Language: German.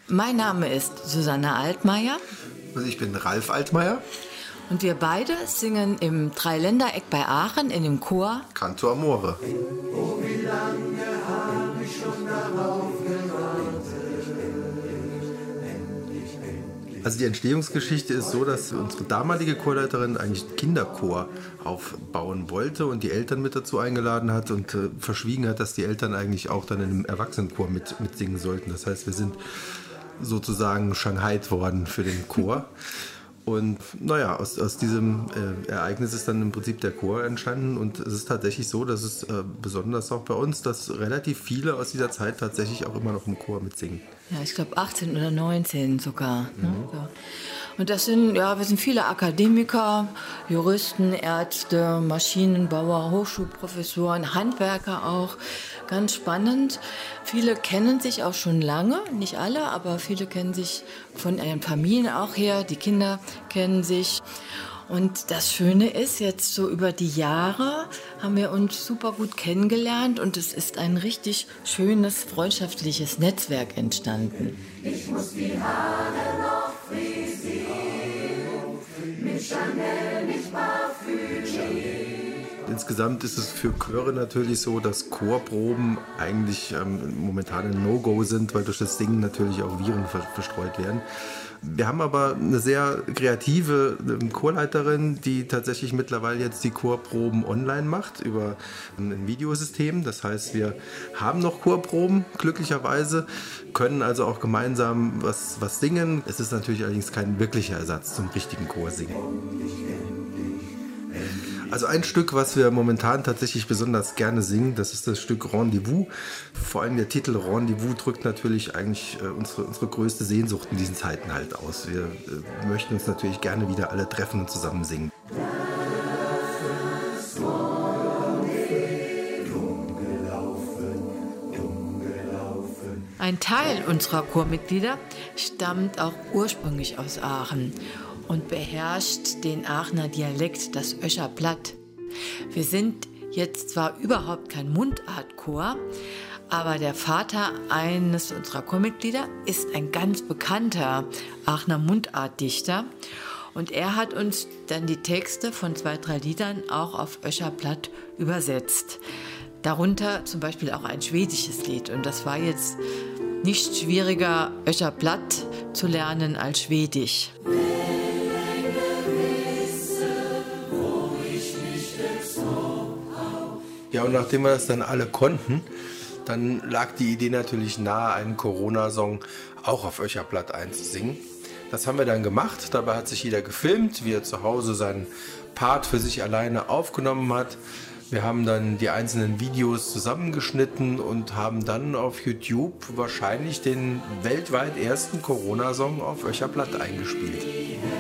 Mein Name ist Susanne Altmaier. Also ich bin Ralf Altmaier. Und wir beide singen im Dreiländereck bei Aachen in dem Chor Canto Amore. Oh, wie lange habe ich schon darauf gewartet. Endlich. Also die Entstehungsgeschichte ist so, dass unsere damalige Chorleiterin eigentlich einen Kinderchor aufbauen wollte und die Eltern mit dazu eingeladen hat und verschwiegen hat, dass die Eltern eigentlich auch dann in einem Erwachsenenchor mitsingen sollten. Das heißt, wir sind sozusagen Shanghait worden für den Chor. Und naja, aus diesem Ereignis ist dann im Prinzip der Chor entstanden und es ist tatsächlich so, dass es besonders auch bei uns, dass relativ viele aus dieser Zeit tatsächlich auch immer noch im Chor mitsingen. Ja, ich glaube 18 oder 19 sogar. Ne? Ja. Und das sind, wir sind viele Akademiker, Juristen, Ärzte, Maschinenbauer, Hochschulprofessoren, Handwerker auch. Ganz spannend. Viele kennen sich auch schon lange, nicht alle, aber viele kennen sich von ihren Familien auch her. Die Kinder kennen sich. Und das Schöne ist, jetzt so über die Jahre haben wir uns super gut kennengelernt und es ist ein richtig schönes, freundschaftliches Netzwerk entstanden. Ich muss die Haare noch frisieren, mit Chanel nicht Parfüm. Insgesamt ist es für Chöre natürlich so, dass Chorproben eigentlich momentan ein No-Go sind, weil durch das Singen natürlich auch Viren verstreut werden. Wir haben aber eine sehr kreative Chorleiterin, die tatsächlich mittlerweile jetzt die Chorproben online macht über ein Videosystem. Das heißt, wir haben noch Chorproben, glücklicherweise, können also auch gemeinsam was singen. Es ist natürlich allerdings kein wirklicher Ersatz zum richtigen Chorsingen. Also ein Stück, was wir momentan tatsächlich besonders gerne singen, das ist das Stück Rendezvous. Vor allem der Titel Rendezvous drückt natürlich eigentlich unsere größte Sehnsucht in diesen Zeiten halt aus. Wir möchten uns natürlich gerne wieder alle treffen und zusammen singen. Ein Teil unserer Chormitglieder stammt auch ursprünglich aus Aachen und beherrscht den Aachener Dialekt, das Öscher Platt. Wir sind jetzt zwar überhaupt kein Mundartchor, aber der Vater eines unserer Chormitglieder ist ein ganz bekannter Aachener Mundartdichter und er hat uns dann die Texte von 2, 3 Liedern auch auf Öscher Platt übersetzt. Darunter zum Beispiel auch ein schwedisches Lied und das war jetzt nicht schwieriger, Öscher Platt zu lernen als Schwedisch. Ja, und nachdem wir das dann alle konnten, dann lag die Idee natürlich nahe, einen Corona-Song auch auf Öscher Platt einzusingen. Das haben wir dann gemacht. Dabei hat sich jeder gefilmt, wie er zu Hause seinen Part für sich alleine aufgenommen hat. Wir haben dann die einzelnen Videos zusammengeschnitten und haben dann auf YouTube wahrscheinlich den weltweit ersten Corona-Song auf Öscher Platt eingespielt.